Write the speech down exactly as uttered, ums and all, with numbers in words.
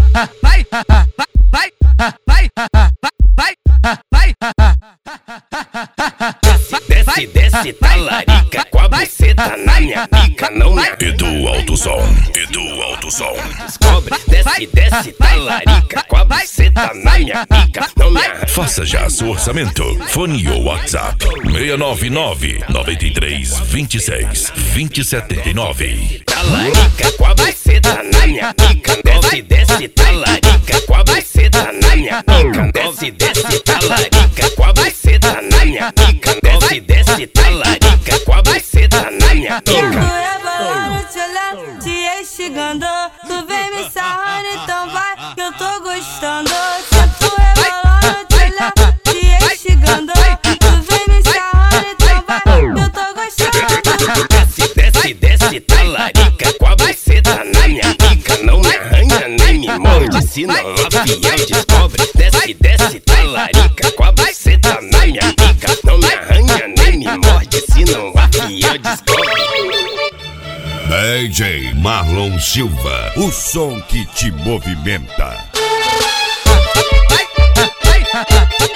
vai, vai, vai, vai, vai. Desce, desce, talarica, com a buceta na minha pica, não me arranha. Edu Alto Som, Edu Alto Som. Descobre, desce, desce, talarica, com a buceta na minha pica, não me arranha. Faça já seu orçamento. Fone ou WhatsApp seis nove nove, nove três, dois seis, dois sete nove. Talarica, com a buceta na minha pica, desce, desce, talarica, com a buceta na minha pica, desce, desce, talarica, com a buceta na minha pica, desce, desce, talarica, com a buceta na minha Tu pica. é balão, te olhar, te instigando. Tu vem me sarrando, então vai, que eu tô gostando. Se tu é balão, te olhar, te instigando. Tu vem me sarrando, então vai, que eu tô gostando. Desce, desce, desce, talarica, com a buceta na minha pica, não me arranha nem me morde, se não a fiel descobre. Desce, desce, talarica, com a buceta na minha pica, não me arranha nem me morde, se não a fiel descobre. D J Marlon Silva, o som que te movimenta. Vai, vai, vai.